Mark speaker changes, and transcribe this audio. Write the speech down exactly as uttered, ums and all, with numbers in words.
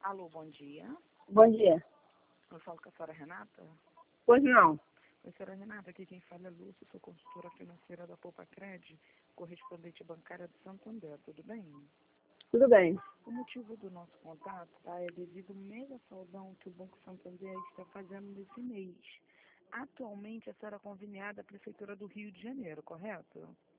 Speaker 1: Alô, bom dia.
Speaker 2: Bom dia.
Speaker 1: Eu falo com a senhora Renata.
Speaker 2: Pois não.
Speaker 1: Oi, senhora Renata, aqui quem fala é Lúcia, sou consultora financeira da Poupa Cred, correspondente bancária do Santander, tudo bem?
Speaker 2: Tudo bem.
Speaker 1: O motivo do nosso contato tá, é devido ao mega saudão que o Banco Santander está fazendo nesse mês. Atualmente, a senhora é conveniada à Prefeitura do Rio de Janeiro, correto?